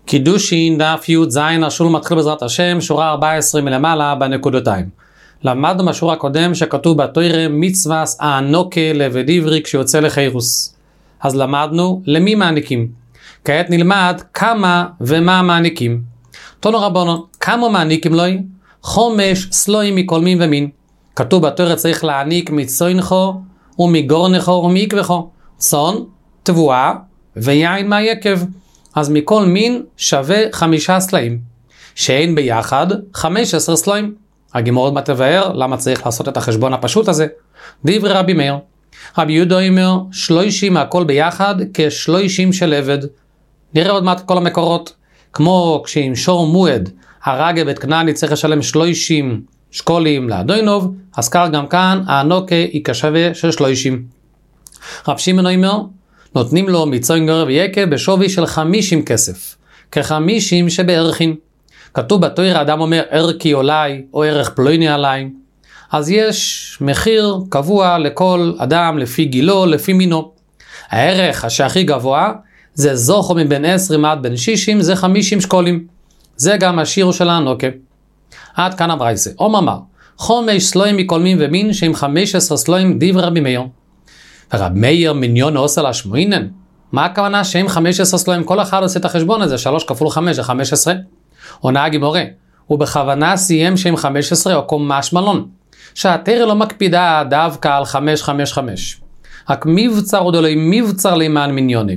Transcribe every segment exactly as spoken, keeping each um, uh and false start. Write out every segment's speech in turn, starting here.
קידושין דף י' זין השול מתחיל בעזרת השם, שורה ארבע עשרה מלמעלה בנקודותיים. למדנו בשורה הקודם שכתוב בתורה מצווה הענוקה לעבד עברי כשיוצא לחירוס. אז למדנו למי מעניקים. כעת נלמד כמה ומה מעניקים. תנו רבנו, כמה מעניקים לו? חומש סלויים מכל מין ומין. כתוב בתורה צריך להעניק מצוינכו ומגורנכו ומעקבכו. צאן, תבואה ויין מהיקב. אז מכל מין שווה חמישה סלעים. שאין ביחד חמש עשרה סלעים. הגמרא עוד מתבאר למה צריך לעשות את החשבון הפשוט הזה. דברי רבי מאיר. רבי יהודה אומר שלושים הכל ביחד כשלושים של עבד. נראה עוד מעט כל המקורות. כמו כשעם שור מועד הרגע בית כנעני צריך לשלם שלושים שקולים לאדוינוב, אז כך גם כאן הענוקה היא כשווה של שלושים. רב שמעון אומר נותנים לו מצוין גורר ויקב בשווי של חמישים כסף, כחמישים שבערכין. כתוב בתורה אדם אומר ערכי עולי או ערך פלויני עלי, אז יש מחיר קבוע לכל אדם לפי גילו, לפי מינו. הערך שהכי גבוה זה זוכו מבין עשרים עד בין שישים, זה חמישים שקולים. זה גם השיר של הענוקה. עד כאן הברייסה. או מאמר, חומש סלויים מכל מין ומין שהם חמש עשרה סלויים דברי רבי מאיר. ורב מאיר מיניון עושה לשמואינן. מה הכוונה שהם חמש עשרה סלויים? כל אחד עושה את החשבון הזה, שלוש כפול חמש זה חמש עשרה. עונה הגמרא, ובכוונה סיים שהם חמש עשרה או קום משמלון. שהתורה לא מקפידה דווקא על חמש חמש חמש. רק מבצר עוד אולי מבצר למען מיניוני.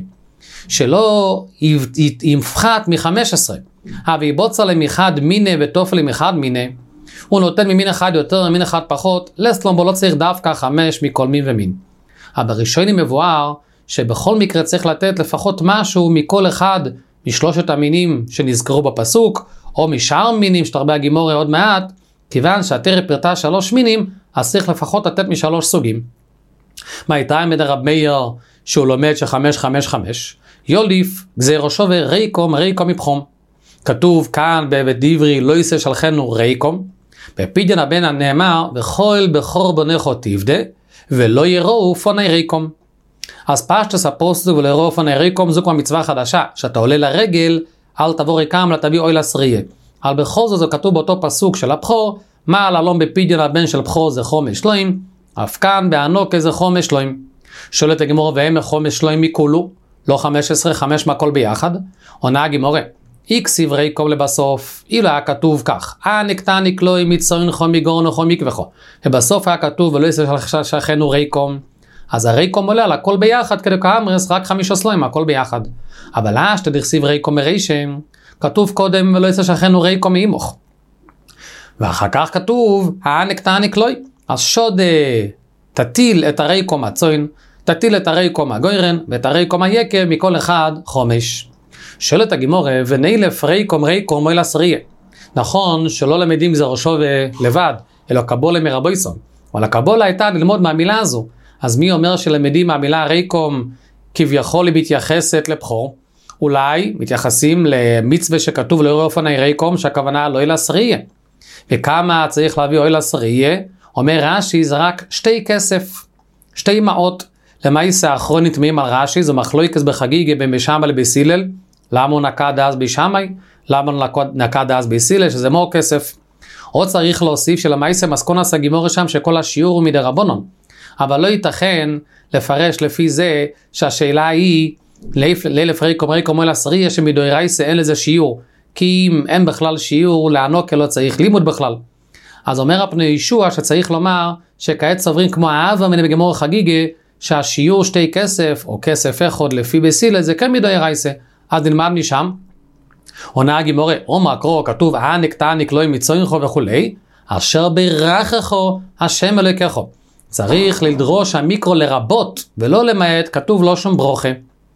שלא יפחת מ-חמש עשרה. אבל יבוצר למחד מיני ותופל למחד מיני. הוא נותן ממין אחד יותר ממין אחד פחות. לסלום בו לא צריך דווקא חמש מכל מין ומין. אבל בראשוני מבואר שבכל מקרה צריך לתת לפחות משהו מכל אחד משלושת המינים שנזכרו בפסוק, או משאר מינים שתרבה הגימורה עוד מעט, כיוון שהתורה פרטה שלוש מינים, אז צריך לפחות לתת משלוש סוגים. מה הייתה מדי רב מאיר שהוא לומד שחמש חמש חמש? יוליף גזירו שווה ריקום ריקום מבחום. כתוב כאן בעבד עברי לא יעשה שלחנו ריקום. בפדיון הבן הנאמר וכל בכור בונכו תבדה ולא יראו פוני ריקום. אז פשטס הפוסק ולא יראו פוני ריקום זו כבר מצווה חדשה, שאתה עולה לרגל אל תבוא ריקם לתביא אוי לסריה. על בכל זאת זה כתוב באותו פסוק של הבחור, מה על הלום בפדיון הבן של הבחור זה חומש שלוים, אף כאן בענוקה זה חומש שלוים. שואלת הגמרא והם חומש שלוים מכולו, לא חמש עשרה, חמש מהכל ביחד. עונה הגמרא, איקס עברי קום לבסוף, אילו היה כתוב כך, עניק תעניק לוי מצוינכו מגורנכו מקבכו, ובסוף היה כתוב ולא יעשה שלחנו ריקום, אז הריקום עולה על הכל ביחד, כדי כאמרס רק חמישה סלויים, הכל ביחד. אבל אז שתדכסיב ריקום מרישם, כתוב קודם ולא יעשה שלחנו ריקום מאימוך. ואחר כך כתוב, העניק תעניק לוי, אז שוד תטיל את הריקום הצוין, תטיל את הריקום הגוירן, ואת הריקום היקב מכל אחד חומש. שואלת הגמרא, ונילף ריקום ריקום אוי לסריה. נכון שלא למדים גזירו שווה לבד, אלא קבולה מרבויסון. אבל הקבולה הייתה ללמוד מהמילה הזו. אז מי אומר שלמדים מהמילה ריקום כביכול היא מתייחסת לבחור? אולי מתייחסים למצווה שכתוב לא יראה אופני ריקום, שהכוונה לא אוי לסריה. וכמה צריך להביא אוי לסריה? אומר רש"י זה רק שתי כסף, שתי מעות. למעשה האחרון נטמעים על רש"י, זו מחלוקת בחגיגה בין בשמאי לבית הלל. למה הוא נקד אז בשמאי? למה הוא נקד אז בית הלל? שזה מו כסף. עוד צריך להוסיף שלמעשה מסקונס הגימורה שם שכל השיעור הוא מדרבנן. אבל לא ייתכן לפרש לפי זה שהשאלה היא לאלף ריקום ריקום אוי לסריה שמדאורייתא אין לזה שיעור. כי אם אין בכלל שיעור לענוקה לא צריך לימוד בכלל. אז אומר הפני ישוע שצריך לומר שכעת סוברים כמו האבא מן בגימור חגיגה שהשיעור שתי כסף או כסף אחד לפי בית הלל זה כן מדאורייתא. אז נלמד משם. עונה הגימורה עומר קרוא כתוב העניק תעניק לוי מצוינכו וכולי אשר ברככו השם אלוקיכו. צריך לדרוש המיקרו לרבות ולא למעט, כתוב לא שום ברוכה.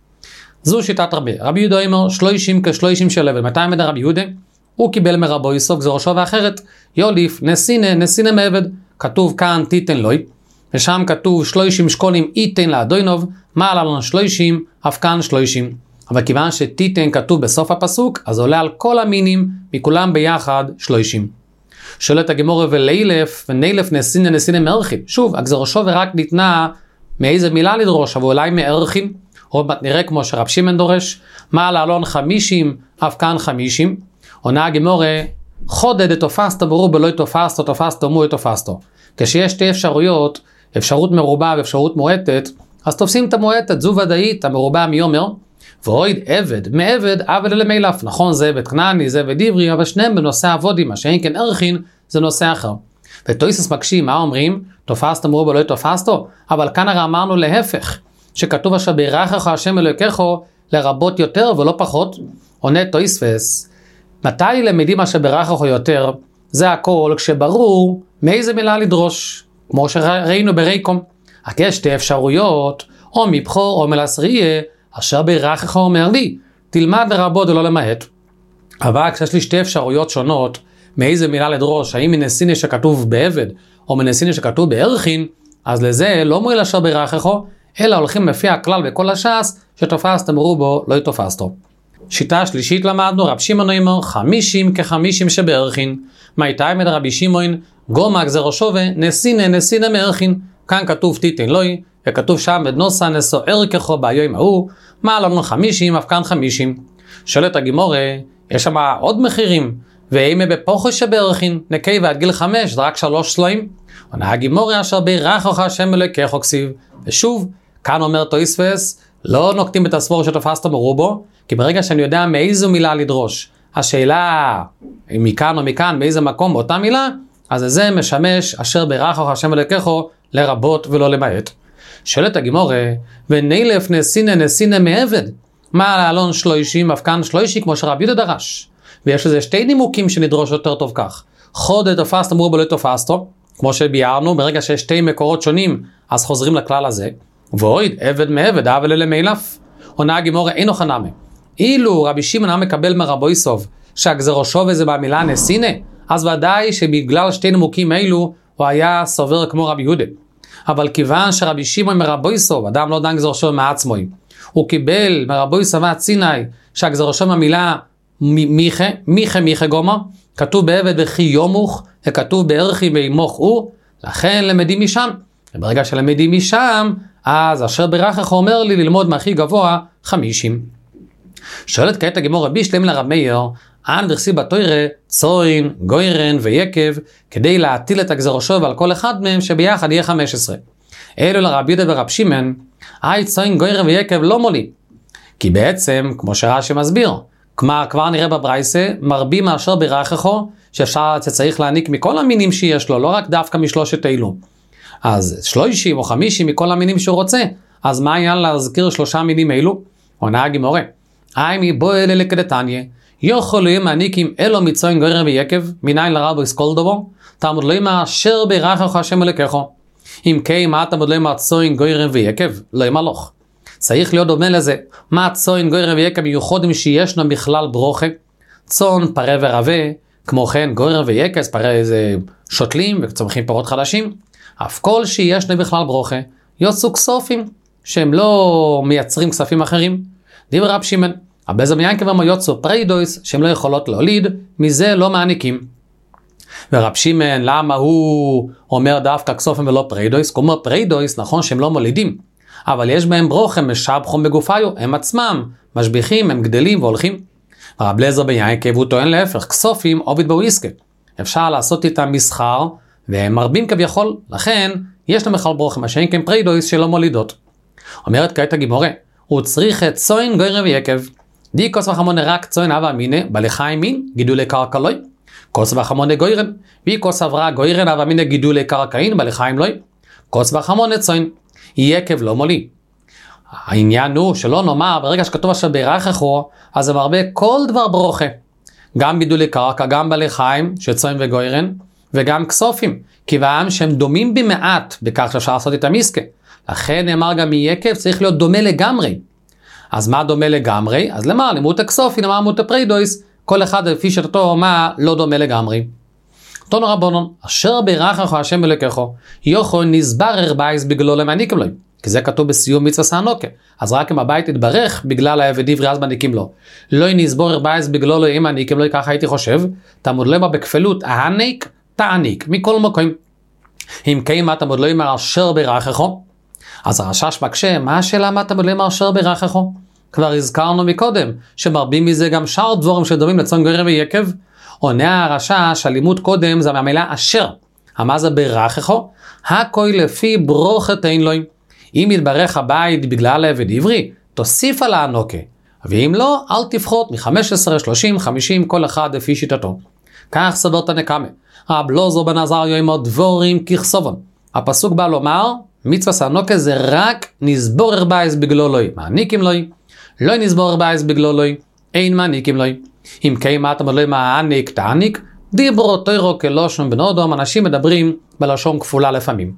זו שיטת רבי. רבי יהודה אומר שלושים כשלושים של לבל. מתי עמד רבי יהודה? הוא קיבל מרבו יסוף גזירו שווה אחרת. יוליף נסינה נסינה מעבד. כתוב כאן תיתן לוי. ושם כתוב שלושים שקולים איתן לאדוינוב. מה עלה לנו שלושים? אף כאן שלושים. אבל כיוון שתיתן כתוב בסוף הפסוק, אז עולה על כל המינים מכולם ביחד שלושים. שואלת הגמרא ולילף ונילף נסינה נסינה מערכין. שוב, הגזירו שווה רק ניתנה מאיזה מילה לדרוש, אבל אולי מערכין. עוד מעט נראה כמו שרב שמעון דורש, מה לעלון חמישים, אף כאן חמישים, עונה הגמורה, חודד תופסתו מרובה לא תופסתו, תופסתו מו תופסתו. כשיש שתי אפשרויות, אפשרות מרובה ואפשרות מועטת, אז תופסים את המועטת, זו ודאית, המרובה מיומר, ואויד עבד, מעבד, עבד למילף. נכון, זה עבד כנעני, זה עבד עברי, אבל שניהם בנושא עבודים, מה שאין כן ערכין, זה נושא אחר. ותויסס מקשים, מה אומרים? תופסתו מרובה לא תופסתו, אבל כאן הרי אמרנו להפך, שכתוב אשר בירכך השם אלוהיכו לרבות יותר ולא פחות. עונה תויספס, מתי למדים אשר בירכך יותר? זה הכל כשברור מאיזה מילה לדרוש, כמו שראינו בריקום. רק יש שתי אפשרויות, או מבחור או מלעשריה, אשר בירכך אומר לי, תלמד לרבות ולא למעט. אבל כשיש לי שתי אפשרויות שונות, מאיזה מילה לדרוש, האם מנסיני שכתוב בעבד, או מנסיני שכתוב בערכין, אז לזה לא מועיל אשר בירכך, אלא הולכים לפי הכלל בכל הש"ס, שתופסת מרובו לא תופסתו. שיטה שלישית למדנו, רב שמעון אומר, חמישים כחמישים שבערכין. מאיתי מד רבי שמעון, גומא גזרו שווה, נסינה נסינה מערכין. כאן כתוב תיתן לוי, וכתוב שם בנוסה נשוא ערכךו ביום ההוא, מה לנו חמישים, אף כאן חמישים. שואלת הגמורה, יש שם עוד מחירים, ואימה בפוחו שבערכין, נקי ועד גיל חמש, זה רק שלוש סלעים. עונה הגמורה אשר בירכך השם אלוהיכו כסיב. ושוב, כאן אומר תויספס, לא נוקטים את הסבור שתופסתו מרובו, כי ברגע שאני יודע מאיזו מילה לדרוש, השאלה מכאן או מכאן, מאיזה מקום, אותה מילה, אז זה משמש אשר בירכך השם אלוהיכו לרבות ולא למעט. שואלת הגמורה, ונילף נסינה נסינה מעבד, מה לעלון שלושים, אף כאן שלושי, כמו שרבי יהודה דרש. ויש לזה שתי נימוקים שנדרוש יותר טוב כך. חודד תופסתו מרובו לא תופסתו, כמו שביארנו, ברגע שיש שתי מקורות שונים, אז חוזרים לכלל הזה. ואויד, עבד מעבד, אבל אלה מילף. עונה הגמורה, אינו חנמי. אילו רבי שמעון היה מקבל מרבו יסוב, שהגזרו שווה זה במילה נסינה, אז ודאי שבגלל שתי נימוקים אלו, הוא היה סובר כמו רבי יהודה. אבל כיוון שרבי שמעון מרבו יסוב, אדם לא דן גזרו שווה מעצמוי, הוא קיבל מרבו יסוב ציני, שהגזרו שווה במילה מיכה, מיכה מיכה גומא, כתוב בעבד וכי יומוך, וכתוב בערכי בימוך הוא, לכן למדים משם. וברגע שלמדים משם, אז אשר בירכך אומר לי ללמוד מהכי גבוה חמישים. שואלת כעת הגמורה בישלם לרב מאיר, אנ דכסיב בתורה צוין, גוירן ויקב, כדי להטיל את הגזרו שווה על כל אחד מהם שביחד יהיה חמש עשרה. אלו לרב יהודה ורב שמעון, אי צוין, גוירן ויקב לא מולי. כי בעצם, כמו שרש"י מסביר, כלומר, כבר נראה בברייסה, מרבים מאשר בירכךו, שאפשר צריך להעניק מכל המינים שיש לו, לא רק דווקא משלושת אלו. אז שלושים או חמישים מכל המינים שהוא רוצה, אז מה העניין להזכיר שלושה מינים אלו? עונה הגמורה, אי מבוא אלה לקדתניה, יכולים מעניקים אלו מצוין גוירן ויקב, מניין לרבו יסקול דבו, תלמוד לא יאמר אשר בירכך השם אלוהיכו. אם כן, מה תלמוד לא יאמר צוין גוירן ויקב? לא ימלוך. צריך להיות דומה לזה, מה צוין גוירן ויקב מיוחדים שישנו בכלל ברוכה? צאן, פרה ורבה, כמו כן גוירן ויקב, פרה זה שותלים וצומחים פירות חדשים, אף כל שישנו בכלל ברוכה, יוצאו כסופים, שהם לא מייצרים כספים אחרים. דיבר רב שמעון, הבז מיין כבר יוצאו פריידויס, שהם לא יכולות להוליד, מזה לא מעניקים. ורב שמעון, למה הוא אומר דווקא כסופים ולא פריידויס? כמו פריידויס, נכון שהם לא מולידים, אבל יש בהם ברוך, הם משבחום בגופיו, הם עצמם משביחים, הם גדלים והולכים. רב לזר ביינקב הוא טוען להפך, כסופים עובד בוויסקה. אפשר לעשות איתם מסחר, והם מרבים כביכול, לכן יש להם בכלל ברוך, מה שאין כן פריידויס שלא מולידות. אומרת כעת הגמורה, הוא צריך את צוין גוירן ויקב. די כוס וחמונה רק צוין אבה מיני, בלחיים מין, גידולי קרקע לוי. כוס וחמונה גוירן, בי כוס עברה גוירן אבה מיני גידולי קרקעין, בלחיים לוי. כוס וחמונה צוין. יקב לא מולי. העניין הוא שלא נאמר, ברגע שכתוב אשר בירכךו, אז זה מרבה כל דבר ברוכה. גם גידולי קרקע, גם בעלי חיים, שצוין וגוירן, וגם כסופים, כיוון שהם דומים במעט, בכך שאפשר לעשות את המסקה. לכן נאמר גם מיקב צריך להיות דומה לגמרי. אז מה דומה לגמרי? אז למה? למות הכסופי, למה למות הפריידויס, כל אחד לפי שתתו מה לא דומה לגמרי. תונו רבונון, אשר בירכך השם אלוהיכו, יוכל נסבר בייס בגללו למעניקים לו. כי זה כתוב בסיום מצווה סענוקה. אז רק אם הבית יתברך בגלל העבד עברי אז מעניקים לו. לא נסבור בייס בגללו אם מעניקים לו, ככה הייתי חושב, תמוד למה בכפלות, העניק, תעניק, מכל מקום. אם כן, מה תמוד לא יאמר אשר בירכך? אז הרשש מקשה, מה השאלה מה אתה מלא מאשר ברככו? כבר הזכרנו מקודם, שמרבים מזה גם שאר דבורים שדומים לצאן גויר ויקב. עונה הרשש, הלימוד קודם זה מהמילה אשר. מה זה ברככו? הכל לפי ברוכת אין לוי. אם יתברך הבית בגלל עבד עברי, תוסיף על האנוקה. ואם לא, אל תפחות מ-חמש עשרה, שלושים, חמישים, כל אחד לפי שיטתו. כך סבר תנקמה. רב לוזו בן עזריה עם דבורים ככסובון. הפסוק בא לומר, מצוות האנוקה זה רק נסבור ארבעס בגלו לוי. מעניקים לוי. לא נסבור ארבעס בגלו לוי. אין מעניקים לוי. אם כן, מה אתה אומר לו מעניק תעניק? דיברו תוירו כלושון בן אדם, אנשים מדברים בלשון כפולה לפעמים.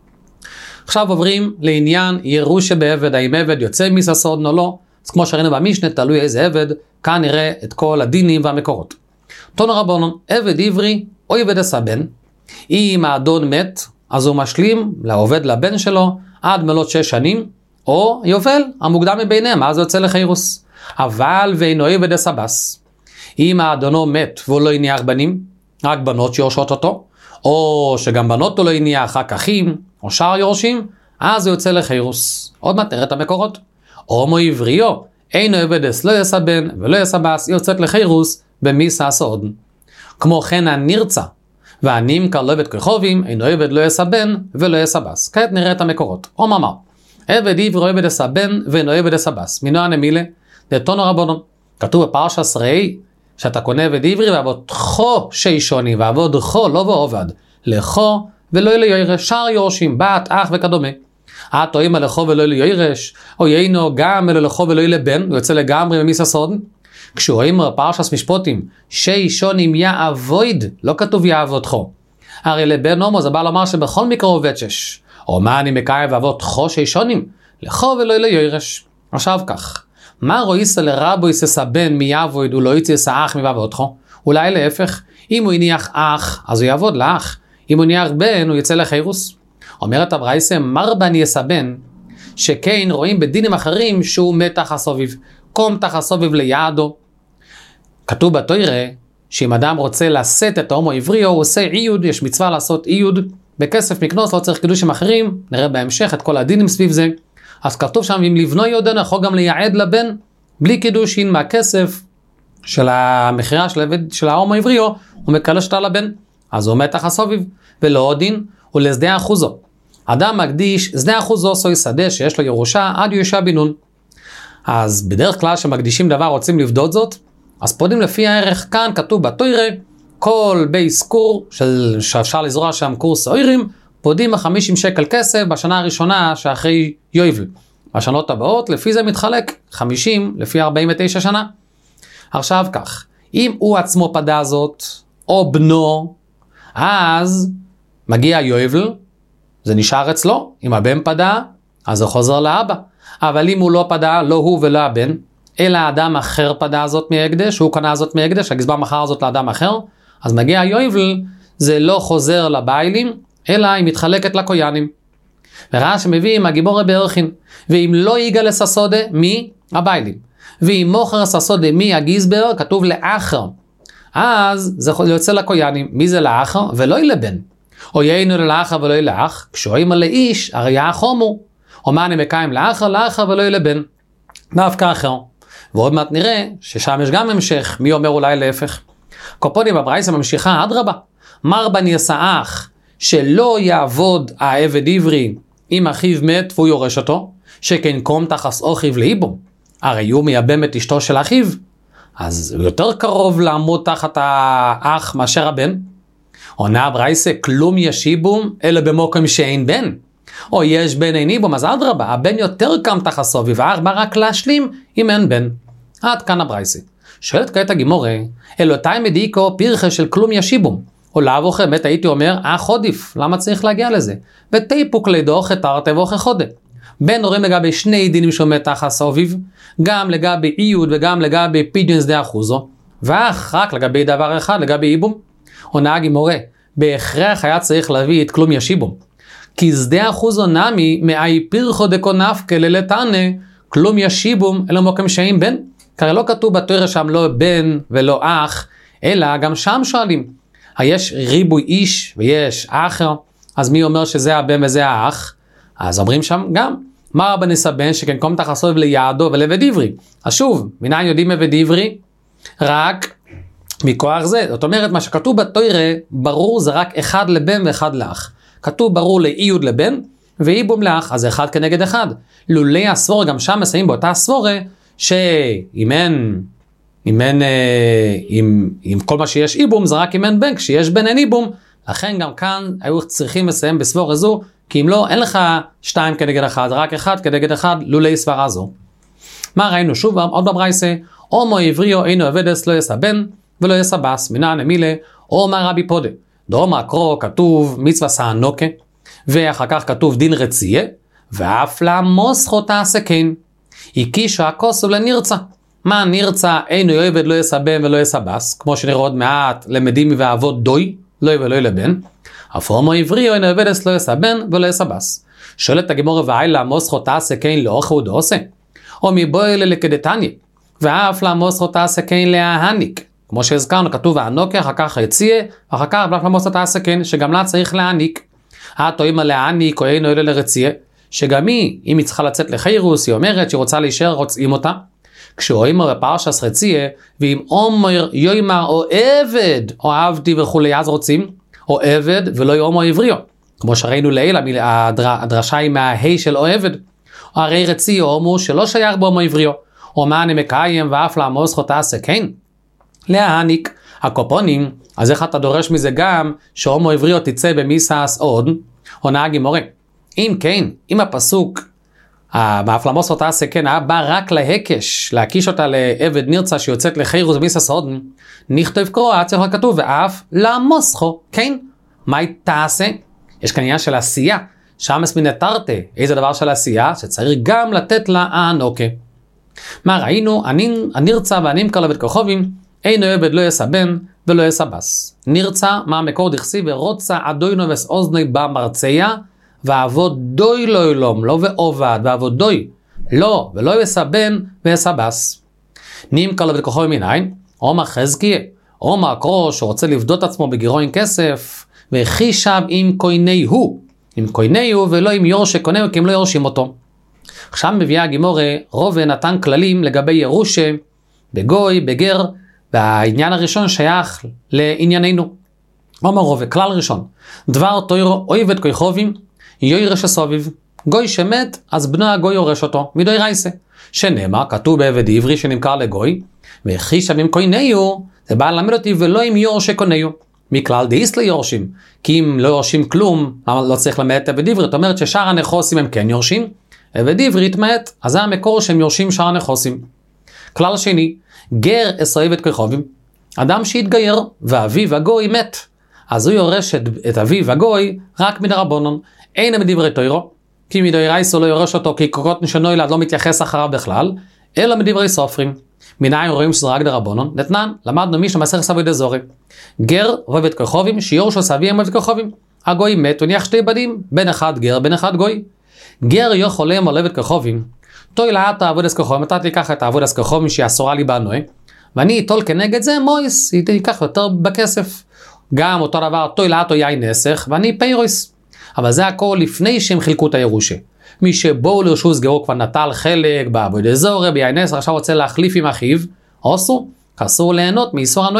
עכשיו עוברים לעניין ירושה בעבד, האם עבד יוצא מססודן או לא. אז כמו שראינו במשנה, תלוי איזה עבד, כאן נראה את כל הדינים והמקורות. תנו רבנן, עבד עברי או עבד הסבן, אם האדון מת, אז הוא משלים לעובד לבן שלו עד מלאת שש שנים, או יובל המוקדם מביניהם, אז הוא יוצא לחיירוס. אבל ואינו עבד הסבס, אם האדונו מת והוא לא הניח בנים, רק בנות שיורשות אותו, או שגם בנות הוא לא הניח, רק אחים, או שאר יורשים, אז הוא יוצא לחיירוס. עוד מעט נראה את המקורות. הומו עבריו, אינו עבדס לא יסבן ולא יסבס, יוצאת לחיירוס במיסה סודן. כמו כן הנרצה, והנמכר לא עבד כרחובים, אינו עבד לא יסבן ולא יסבס. כעת נראה את המקורות. או מאמר, עבד עברי עבד יסבן ואינו עבד יסבס. מינו הנמילה, דתנו רבנן. כתוב בפרשת ראי, שאתה קונה עבד עברי ועבודכו שישוני, ועבודכו לא ועובד, לכו ולא אלו ירש, שאר יורשים, בת, אח וכדומה. את או אמא לכו ולא אלו ירש, או יינו גם אלו לכו ולא אלו בן, הוא יוצא לגמרי במיסה סודן. כשהוא אומר פרשת משפוטים, שישונים יעבוד, לא כתוב יעבודכו. הרי לבן הומו זה בא לומר שבכל מקרה עובד שש. או מה אני מקיים ועבודכו שישונים, לכו ולא אלו ירש. עכשיו כך. מה רואיסה לרבו יססה בן מיעבוד ולא יצא אח מבעבודכו? אולי להפך, אם הוא הניח אח, אז הוא יעבוד לאח. אם הוא הניח בן, הוא יצא לחיירוס. אומרת הברייסה, מרבן יסה בן, שכן רואים בדינים אחרים שהוא מת תחת סוביב. קום תחת סוביב ליעדו. כתוב בתוירה, שאם אדם רוצה לשאת את ההומו עבריו, הוא עושה איוד, יש מצווה לעשות איוד. בכסף מקנוס, לא צריך קידושים אחרים, נראה בהמשך את כל הדינים סביב זה. אז כתוב שם, אם לבנו יודן, יכול גם לייעד לבן, בלי קידושין מהכסף של המחירה של, של ההומו עבריו, הוא מקלש אותה לבן. אז הוא מת תחת סוביב, ולא עוד דין, הוא לשדה אחוזו. אדם מקדיש, שדה אחוזו סוי שדה שיש לו ירושה, עד ירושה בינון. אז בדרך כלל שמקדישים דבר רוצים לבדות זאת, אז פודים לפי הערך כאן, כתוב בתוירה, כל בייס קור, של, שאפשר לזרוע שם קור סוירים, פודים ב-חמישים שקל כסף בשנה הראשונה שאחרי יובל. בשנות הבאות, לפי זה מתחלק חמישים לפי ארבעים ותשע שנה. עכשיו כך, אם הוא עצמו פדה זאת, או בנו, אז מגיע יובל, זה נשאר אצלו. אם הבן פדה, אז זה חוזר לאבא. אבל אם הוא לא פדה, לא הוא ולא הבן, אלא אדם אחר פדה זאת מהקדש, הוא קנה זאת מהקדש, הגזבר מכר זאת לאדם אחר, אז מגיע יובל, זה לא חוזר לביילים, אלא היא מתחלקת לקויאנים. וראה שמביאים הגיבורי בערכין, ואם לא ייגע לססודה, מי? הביילים. ואם מוכר ססודה מי הגזבר, כתוב לאחר. אז זה יוצא לקויאנים. מי זה לאחר? ולא ילבן. או יינו לאחר ולא ילאח, כשאוימה לאיש, הרי יאח הומו. או מה אני מקיים לאחר, לאחר ולא ילבן. דווקא אחר. ועוד מעט נראה ששם יש גם המשך, מי אומר אולי להפך. קופונים בברייסה ממשיכה עד רבה. מרבן יסאח, שלא יעבוד העבד עברי אם אחיו מת והוא יורש אותו, שכן קום תחס אוכיו לאיבום. הרי הוא מייבם את אשתו של אחיו, אז הוא יותר קרוב לעמוד תחת האח מאשר הבן. עונה הברייסה, כלום ישיבום אלא במוקם שאין בן. או יש בן אין איבום, אז עד רבה, הבן יותר קם תחת סוביב, האח בא רק להשלים אם אין בן. עד כאן הברייסה. שואלת כעת הגימורה, אלותי מדיקו פרחה של כלום ישיבום. או לאו אחרי, בית הייתי אומר, אח עודיף, למה צריך להגיע לזה? ותיפוק לידו חתרתי ואוכי חודה. בין הורים לגבי שני דינים שעומד תחת סוביב, גם לגבי איוד וגם לגבי פידיון שדה אחוזו, ואח רק לגבי דבר אחד, לגבי איבום. עונה הגימורה, בהכרח היה צריך להביא את כלום ישיבום. כי שדה אחוזו נמי מאי פרחו דקו נפקה ללתנה, כלום ישיבום אלא מוקם שאין בן. כי לא כתוב בתורה שם לא בן ולא אח, אלא גם שם שואלים. יש ריבוי איש ויש אחר, אז מי אומר שזה הבן וזה האח? אז אומרים שם גם, מה רבן יסבן שכן קום תחסוב ליעדו ולעבד עברי. אז שוב, מניין יודעים עבד עברי? רק מכוח זה. זאת אומרת, מה שכתוב בתורה, ברור זה רק אחד לבן ואחד לאח. כתוב ברור לאיוד לבן, ואיבום לאח, אז אחד כנגד אחד. לולי הסבורה, גם שם מסיים באותה הסבורה, שאם אין, אם אין, אם, אם כל מה שיש איבום, זה רק אם אין בן, כשיש בן אין איבום, לכן גם כאן היו צריכים לסיים בסבורה זו, כי אם לא, אין לך שתיים כנגד אחד, רק אחד כנגד אחד, לולי סברה זו. מה ראינו שוב, עוד בברייסה, הומו עבריו אינו עבדס לא יסע בן, ולא יסע בס, מנן אמילה, או מה רבי פודה. דומה קרו כתוב מצווה סענוקה, ואחר כך כתוב דין רצייה, ואף למוסכו תעשה כן. הקישו הכוסו לנרצה. מה נרצה? אינו עבד לא יסע בן ולא יסע בס, כמו שנראה עוד מעט למדים ועבוד דוי, לא יבא לא ילבן. אף הומו עבריו אינו עבדס לא יסע בן ולא יסע בס. שואלת הגמורה ואילה מוסכו תעשה כן לא אוכו עושה. או מבוי ללכדתניה, ואף למוסכו תעשה כן להעניק. כמו שהזכרנו, כתוב הענוקה, אחר כך היציאה, אחר כך ואף למוסכו תעשה כן, שגם לה צריך להעניק. האתו אימא להעניק או אינו אלה לרצייה, שגם היא, אם היא צריכה לצאת לחיירוס, היא אומרת שהיא רוצה להישאר, רוצים אותה. כשהוא אימא בפרשס רצייה, ואם אומר יוימר או עבד, או עבדי וכולי, אז רוצים, או עבד ולא יאומו עבריו. כמו שראינו לעיל, הדרשה היא מההי של או עבד. או הרי רצי או אומר שלא שייך באומו עבריו. או מה אני מקיים ואף למוסכו תעשה כן. להעניק הקופונים, אז איך אתה דורש מזה גם שהומו עבריו תצא במיסס עוד, או נהג עם מורה. אם כן, אם הפסוק, ואף למוסכו תעשה כן, היה בא רק להקש, להקיש אותה לעבד נרצה שיוצאת לחיירוס במיסס עוד, נכתוב קרוא, צריך לכתוב, ואף למוסכו כן. מה היא תעשה? יש כאן עניין של עשייה, שם אסמיני תרתה, איזה דבר של עשייה, שצריך גם לתת לה הענוקה. מה ראינו? הנרצה והנמכר לבית כוכבים, אינו עבד לא יסע בן ולא יסע בס. נרצה, מה המקור דכסי, ורוצה עדוינו וס אוזני במרציה, ועבוד דוי לא ילום, לא ועובד, ועבוד דוי, לא, ולא יסע בן ויסע בס. נמכר לבית כוכבים מניין, עומר חזקיה, עומר קרו שרוצה לבדות עצמו בגירוי כסף, וחישב עם קויני הוא, עם קויני הוא ולא עם יורשי קוני הוא, כי הם לא יורשים אותו. עכשיו מביאה הגימורה, רובה נתן כללים לגבי ירושה, בגוי, בגר, והעניין הראשון שייך לענייננו. אומר רובה, כלל ראשון, דבר תוירו אויבת כוכבים, יוירש הסוביב. גוי שמת, אז בנו הגוי יורש אותו, מדוי רייסה. שנאמר, כתוב בעבד עברי שנמכר לגוי, וחישב עם קויני הוא, זה בא ללמד אותי ולא עם יורשי קוני הוא. מכלל דאיס ליורשים, כי אם לא יורשים כלום, למה לא צריך למד את עבד עברי? זאת אומרת ששאר הנכוסים הם כן יורשים, עבד עברי התמעט, אז זה המקור שהם יורשים שאר הנכוסים. כלל שני, גר עשרה את כוכבים, אדם שהתגייר, ואביו הגוי מת, אז הוא יורש את, את אביו הגוי רק מדרבנן, אין מדברי תוירו, כי מדברי רייסו לא יורש אותו, כי קוקות נשנו ילד לא מתייחס אחריו בכלל, אלא מדברי סופרים. מנין רואים שזה רק דרבנן? נתנן, למדנו מישהו מסכת עבודת זוהר. גר ועבד כוכבים, שיורשו סבי עם עבד כוכבים. הגוי מת וניח שתי בנים, בן אחד גר, בן אחד גוי. גר יכול לאמור עבד כוכבים, תוי לאט עבודת כוכבים, אתה תיקח את עבודת כוכבים שהיא אסורה לי בנוי, ואני אטול כנגד זה מויס, היא תיקח יותר בכסף. גם אותו דבר, תוי לאט או יין נסך, ואני פיירויס. אבל זה הכל לפני שהם חילקו את הירושה. מי שבואו לרשו סגרו כבר נטל חלק בעבודת זוהר, ביין נסך, עכשיו רוצה להחליף עם אחיו, אסור, אסור ליהנות מאיסור הנועה.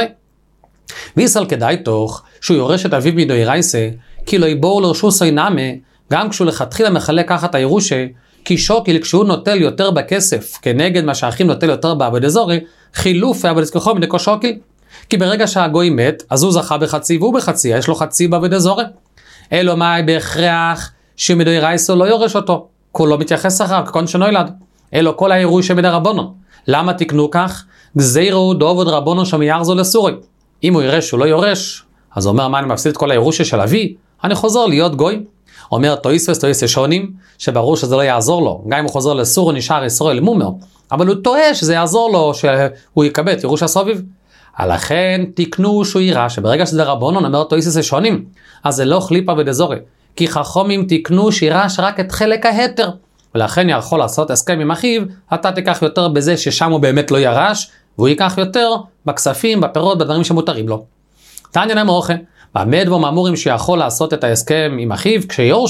ויסל כדאי תוך שהוא יורש את אביו מדוי רייסה, כי לא יבואו לרשו סוינמה, גם כשהוא לכתחילה מחלק ככה את הירושה, כי שוקיל כשהוא נוטל יותר בכסף, כנגד מה שהאחים נוטל יותר בעבודת זוהר, חילוף עבודת כוכבים דקו שוקיל. כי ברגע שהגוי מת, אז הוא זכה בחצי והוא בחצי, יש לו חצי בעבודת זוהר. אלו מה בהכרח שמדוי רייסו לא יורש אותו, כולו מתייחס אחר כקון שנוילד. אלו כל הירושה מדרבנן. למה תקנו כך? גזירו דובד רבנו שמיירזו לסורי. אם הוא ירש הוא לא יורש, אז הוא אומר מה אני מפסיד את כל הירושה של אבי, אני חוזר להיות גוי. אומר תויספס תויסס שונים, שברור שזה לא יעזור לו, גם אם הוא חוזר לסור הוא נשאר ישראל מומר, אבל הוא טועה שזה יעזור לו שהוא יקבל את ירוש הסוביב. לכן תקנו שהוא יראה שברגע שזה רבונון אומר תויסס שונים, אז זה לא חליפה ודזורי, כי חכומים תקנו שירש רק את חלק ההתר, ולכן יכול לעשות הסכם עם אחיו, אתה תיקח יותר בזה ששם הוא באמת לא ירש, והוא ייקח יותר בכספים, בפירות, בדברים שמותרים לו. תניא נמוכה, במד ומאמורים שיכול לעשות את ההסכם עם אחיו כשיורשו,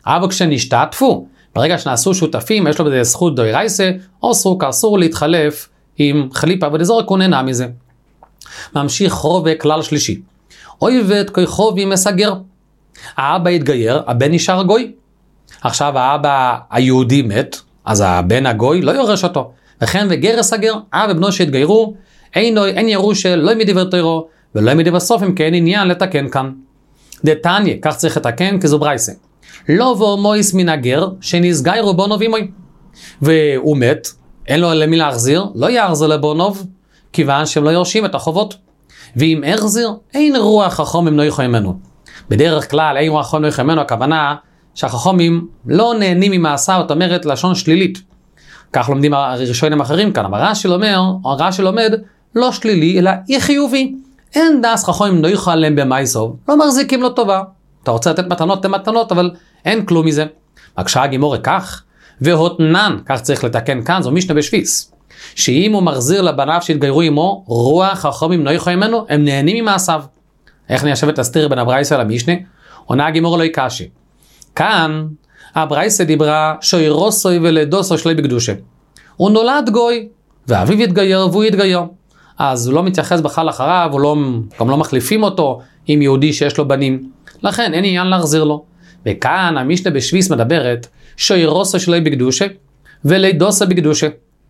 אבל כשנשתתפו, ברגע שנעשו שותפים, יש לו בזה זכות דוירייסה, אוסרו כאסור להתחלף עם חליפה ודזורק, הוא נהנה מזה. ממשיך רובה כלל שלישי. אויבת כיכובי מסגר. האבא התגייר, הבן נשאר גוי. עכשיו האבא היהודי מת, אז הבן הגוי לא יורש אותו. וכן וגר סגר, אבא ובנו שהתגיירו, אין, אין ירושה, לא מדבר תוירו, ולא מדבר סוף, אם כן עניין לתקן כאן. דתניה, כך צריך לתקן, כי זו ברייסה. לא ואומויס מן הגר, שנסגיירו בונוב אימוי. והוא מת, אין לו למי להחזיר, לא יחזיר לבונוב, כיוון שהם לא יורשים את החובות. ואם החזיר, אין רוח החומים לא יכולים ממנו. בדרך כלל, אין רוח החומים לא יכולים ממנו, הכוונה שהחכומים לא נהנים ממעשה, זאת אומרת, לשון שלילית. כך לומדים הראשונים אחרים כאן, אבל רש"י אומר, או רש"י לומד, לא שלילי, אלא אי חיובי. אין דס חכמים לא יוכל להם במייסוב, לא מחזיקים לו טובה. אתה רוצה לתת מתנות, תן מתנות, אבל אין כלום מזה. מקשה הגימורה כך, והותנן, כך צריך לתקן כאן, זו משנה בשביס. שאם הוא מחזיר לבניו שהתגיירו עמו, רוח חכמים לא יכולים ממנו, הם נהנים ממעשיו. איך ניישב את הסתיר בין הברייסה למשנה? עונה הגימורה לא יקשי. כאן, הברייסה דיברה שוירוסוי ולדוסו שלי בקדושה. הוא נולד גוי, ואביו התגייר והוא התגייר. אז הוא לא מתייחס בכלל אחריו, הוא לא, גם לא מחליפים אותו עם יהודי שיש לו בנים. לכן אין עניין להחזיר לו. וכאן המשנה בשביס מדברת שוירוסו שלי בקדושה ולדוסו בקדושה.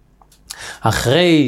אחרי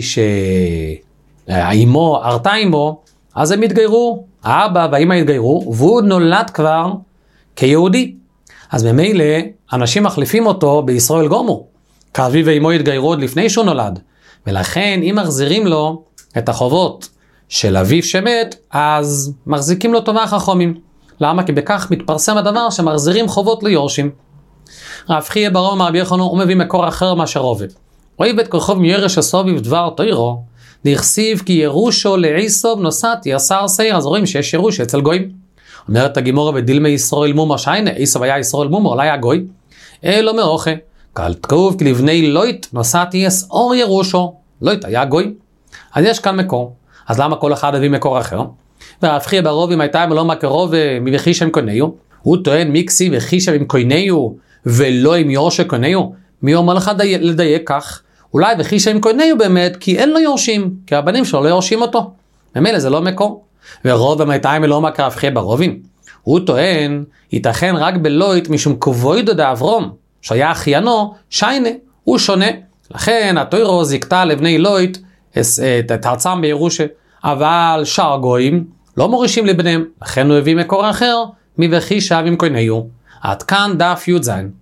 שהאימו הרתה אימו, אז הם התגיירו, האבא והאימא התגיירו, והוא נולד כבר כיהודי. אז ממילא אנשים מחליפים אותו בישראל גומו, כאביו ואימו התגיירו עוד לפני שהוא נולד, ולכן אם מחזירים לו את החובות של אביו שמת, אז מחזיקים לו טובה חכמים. למה? כי בכך מתפרסם הדבר שמחזירים חובות ליורשים. רב חייא בר אמר רבי יוחנן, הוא מביא מקור אחר מאשר רובה. אויבת כרחוב מירש הסוביב דבר תוירו, דכסיב כי ירושו לעיסוב נוסעת יסר סייר. אז רואים שיש ירוש אצל גויים. אומרת הגימורה בדילמי ישראל מומר שיינה, עיסוב היה ישראל מומר, אולי היה גוי. אלו מרוחה, קל תקוב כי לבני לויט נוסעת יסעור ירושו, לויט היה גוי. אז יש כאן מקור. אז למה כל אחד הביא מקור אחר? ורב חייא בר אם הייתה מלא מקרוב מחישם קוניו, הוא טוען מיקסי וחישם עם קוניו ולא עם יורשה קוניו. מי אומר לך לדייק כך? אולי וחישם עם קוניו באמת, כי אין לו יורשים, כי הבנים שלו לא יורשים אותו. ממילא זה לא מקור. ורוב המייתיים מלא מקר רב חייא בר הוא טוען, ייתכן רק בלויט משום כבוידו דאברום, שהיה אחיינו, שיינה, הוא שונה. לכן התוירו זיקתה לבני לויט את ארצם בירושה, אבל שאר גויים לא מורישים לבניהם, לכן הוא הביא מקור אחר, מוחישם עם קוניו. עד כאן דף י"ז.